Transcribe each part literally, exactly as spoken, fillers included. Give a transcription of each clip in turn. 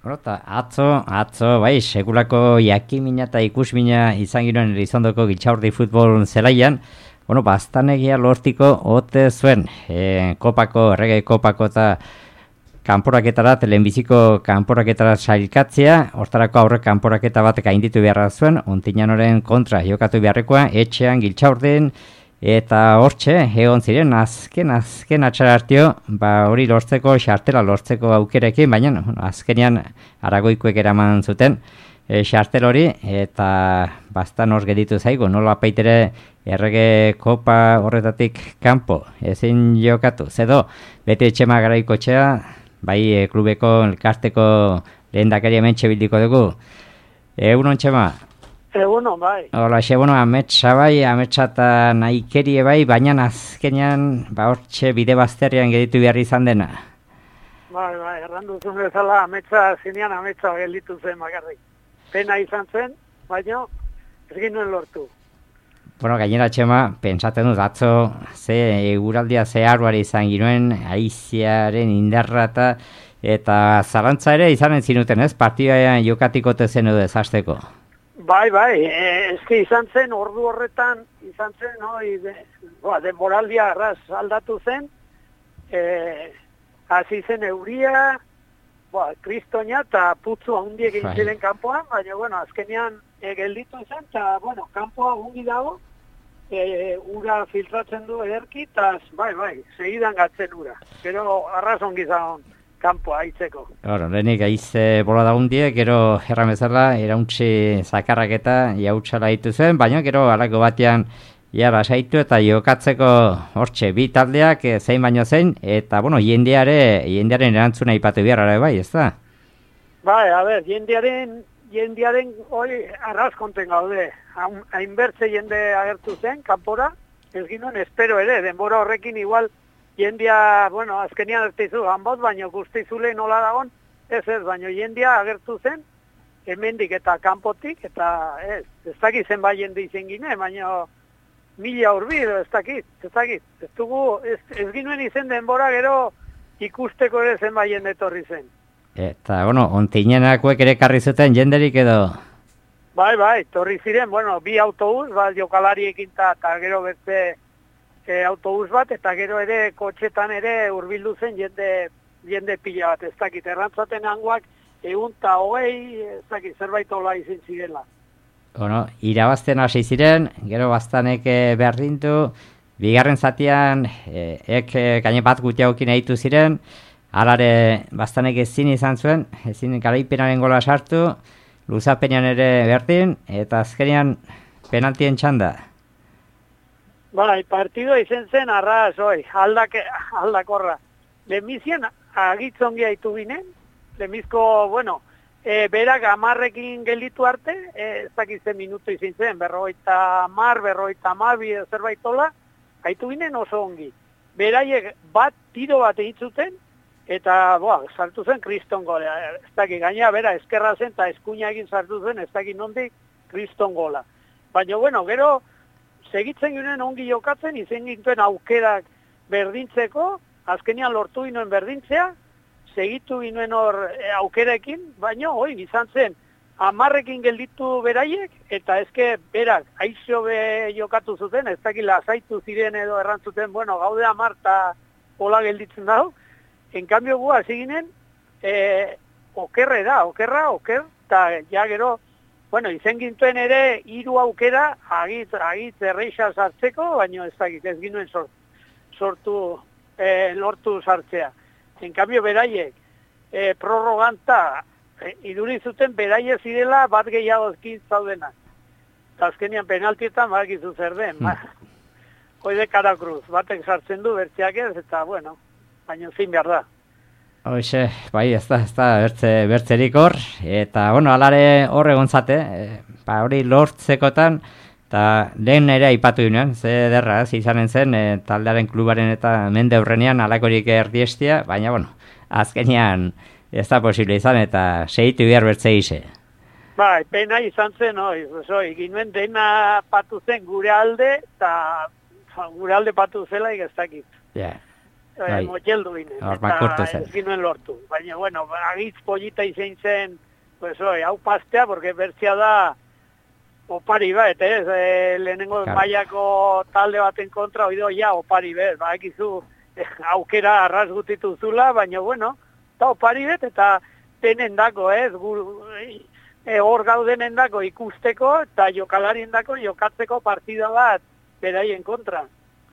Horota, atzo, atzo, bai, sekulako jakimina eta ikusmina izan giroen Elizondoko Giltxaurdi futbol zelaian, bueno, bastanegia lortiko ote zuen, e, kopako, errege kopako eta kanporaketara, telenbiziko kanporaketara sailkatzea, hortarako aurre kanporaketa bat gainditu beharra zuen, Ontiñanoren kontra jokatu beharrekoa, etxean Giltxaurdin, eta hortxe, egon ziren, azken, azken atxarartio, ba hori lortzeko, xartela lortzeko aukerekin, baina azkenean Aragoikoek eraman zuten e, xartel hori, eta bastan hor geditu zaigu, nola paitere errege kopa horretatik kanpo, ezin jokatu, zedo, bete etxema garaiko txea, bai e, klubeko, elkarteko lehendakari hemen txebildiko dugu. Egunon txema? Egunon, bai. Hola, xe, bueno, ametsa bai, ametsa eta nahikerie bai, baina azkenean, ba, hortxe bide bazterrean geditu behar izan dena. Bai, bai, errandu zuen bezala, ametsa, zinean ametsa gelditu zen bakarrik. Pena izan zen, baina ez ginuen lortu. Bueno, gainera txema, pentsatzen dut, atzo, ze eguraldia zeharuari izan ginuen, aiziaren indarra eta, eta zarantza ere izanen zinuten, ez? Partidea jokatiko tezen edo ezasteko. Bai, bai, e, ezki izan zen, ordu horretan, izan zen, no, de, ba, denboraldia arraz aldatu zen, e, hasi zen euria, ba, kristoina eta putzu handiek egin ziren kanpoan, baina, bueno, azkenean e, gelditu zen, eta, bueno, kanpoa ungi dago, e, ura filtratzen du ederki, eta, bai, bai, segidan gatzen ura. Gero, arraz ongi zagon kanpoa haitzeko. Hor, lehenik aize bola daundie, gero erramezala, erauntzi zakarrak eta jautxala ditu zen, baina gero alako batean jara saitu eta jokatzeko hortxe bi taldeak zein baino zein, eta bueno, jendeare, jendearen erantzuna ipatu beharra bai, ez da? Bai, a ber, jendearen, jendearen hori arraz konten gaude, hainbertze jende agertu zen, kanpora, ez ginoen espero ere, denbora horrekin igual, jendia, bueno, azkenian ertizu ganbot, baina guztizule nola dagon, ez ez, baina jendia agertu zen, hemendik eta kanpotik, eta ez, ez dakit zenbait jende izen gine, baina mila urbil, ez dakit, ez dakit, ez dugu, ez, ez ginuen izen denbora gero ikusteko ere zenbait jende etorri zen. Eta, bueno, Ontiñanakoek ere karri zuten jenderik edo? Bai, bai, torri ziren, bueno, bi autobus, bat jokalariekin eta gero beste, E, autobus bat, eta gero ere kotxetan ere hurbildu zen jende, jende pila bat, ez dakit, errantzaten hangoak egun eta hogei, ez dakit, zerbait hola izin zirela. Bueno, irabazten hasi ziren, gero bastanek berdintu, bigarren zatian, e, ek gaine bat gutiagokin egitu ziren, alare bastanek ezin izan zuen, ezin garaipenaren gola sartu, luzapenean ere berdin, eta azkenean penaltien txanda. Bai, partidua izen zen arraz, oi, aldak, aldakorra. Lemizien agitzongia ditu ginen, lemizko, bueno, e, berak amarrekin gelditu arte, e, ez dakitzen minutu izin zen, berroita mar, berroita mabi, zerbaitola, haitu ginen oso ongi. Beraiek bat tiro bat egitzuten, eta, boa, sartu zen kriston gola. Ez dakit, gaina, bera, eskerra zen, eta eskuina egin sartu zen, ez dakit nondik kriston gola. Baina, bueno, gero, segitzen ginen ongi jokatzen, izen gintuen aukerak berdintzeko, azkenean lortu ginoen berdintzea, segitu ginoen hor e, aukerekin, baina hoi izan zen, amarrekin gelditu beraiek, eta ezke berak aixo be jokatu zuten, ez dakila azaitu ziren edo errantzuten, bueno, gaude amar eta hola gelditzen dago, en cambio gu hasi ginen, e, okerre da, okerra, oker, eta ja gero, bueno, izen gintuen ere hiru aukera agitz, agitz erreixa sartzeko, baina ez dakit, ez ginuen sort, sortu, e, lortu sartzea. En cambio, beraiek, e, prorroganta, e, idurizuten beraiek zirela bat gehiago ezkin zaudenak. Eta azkenian penaltietan bakizu zer den. Mm. Hoide Karakruz, batek sartzen du bertzeak ez, eta bueno, baina zin behar da. Hoxe, bai, ez da, ez da, bertze, bertzerik hor, eta, bueno, alare hor egontzate, e, ba, hori lortzekotan, eta lehen ere aipatu ginen, ze derra, ez, izanen zen, e, taldearen klubaren eta mende aurrenean alakorik erdiestia, baina, bueno, azkenean ez da posible izan, eta segitu behar bertze ize. Bai, pena izan zen, oi, oi, ginuen dena patu zen gure alde, eta gure alde patu zela ez dakit. Ja. e, motxeldu ginen, eta ez ginen lortu. Baina, bueno, agitz polita izen zen, pues, oi, hau pastea, porque bertzia da, opari bet, ez, e, lehenengo claro. Mailako talde baten kontra, oido, ja, opari bet, ba, ekizu, aukera arrasgutitu zula, baina, bueno, eta opari bet, eta denen dako, ez, gu, e, hor gaudenen dako ikusteko, eta jokalarien dako jokatzeko partida bat beraien kontra.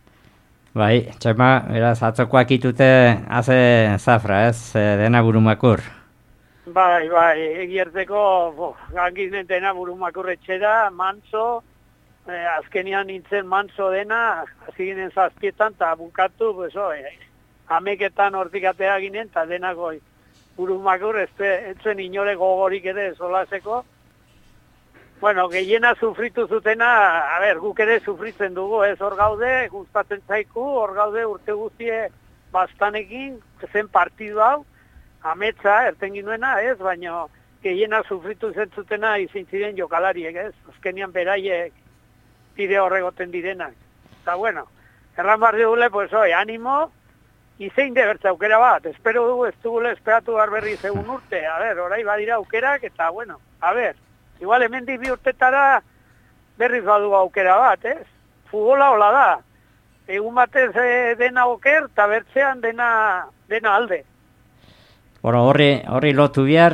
Bai, Txema, beraz, atzokoak itute haze zafra, ez, dena burumakur. Bai, bai, egierteko, ganginen dena burumakur etxera, manso, eh, azkenian nintzen manso dena, hasi ginen zazpietan, eta bukatu, pues, oi, ameketan hortikatea ginen, eta denako burumakur, ez zen inore gogorik ere solaseko. Bueno, gehiena sufritu zutena, a ber, guk ere sufritzen dugu, ez hor gaude, gustatzen zaiku, hor gaude urte guztie bastanekin, zen partidu hau, ametsa, erten ginuena, ez, baina gehiena sufritu zentzutena izin ziren jokalariek, ez, azkenian beraiek bide horregoten direnak. Eta, bueno, erran barri dugule, pues, oi, animo, izein de bertza aukera bat, espero dugu, ez dugule esperatu barberri zegun urte, a ber, orai badira aukerak, eta, bueno, a ber, igual hemendik bi urtetara berriz badu aukera bat, ez? Futbola hola da, egun batez e, dena oker, eta bertzean dena, dena alde. Bueno, horri, horri lotu bihar,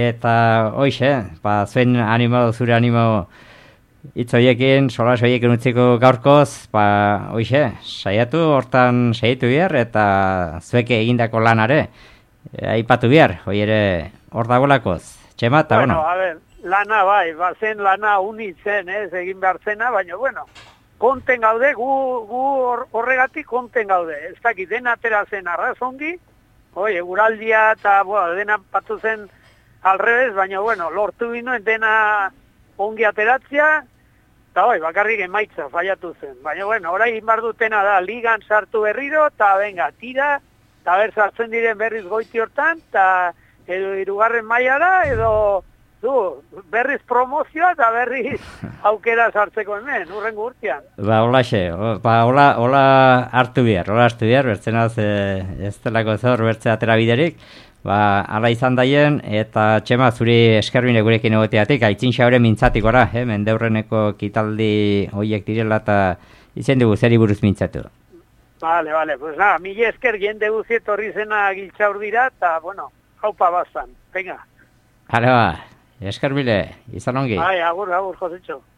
eta hoize, ba, zuen animo, zure animo hitz horiekin, solas horiekin utziko gaurkoz, ba, hoize, saiatu, hortan saiatu bihar, eta zuek egindako lanare, e, aipatu bihar, hoi ere hor dagolakoz. Txema, eta bueno. Bueno, a ver, lana bai, bazen lana unitzen, ez, egin behar zena, baina, bueno, konten gaude, gu, gu horregatik konten gaude, ez dakit, dena atera zen arrazongi, oi, eguraldia eta, bueno, dena patu zen alrebez, baina, bueno, lortu binoen dena ongi ateratzea, eta, oi, bakarrik emaitza fallatu zen. Baina, bueno, orai inbar dutena da, ligan sartu berriro, eta, venga, tira, eta ber sartzen diren berriz goiti hortan, eta edo hirugarren mailara, edo, du, berriz promozioa, eta berriz aukera sartzeko hemen, urrengo urtean. Ba, hola xe, ba, hola, hola hartu bihar, hola hartu bihar, bertzenaz e, ez delako zor, bertze atera biderik, ba, ala izan daien, eta Txema, zuri eskerbine gurekin egoteatik, aitzin xaure mintzatik ora, eh, mendeurreneko kitaldi hoiek direla, eta izen dugu zeri buruz mintzatu. Vale, vale, pues nada, mila esker jende guziet horri zena giltzaur dira, eta, bueno, haupa bastan, venga. Hala ba, eskerbile, izan ongi. Bai, agur, agur, Josetxo.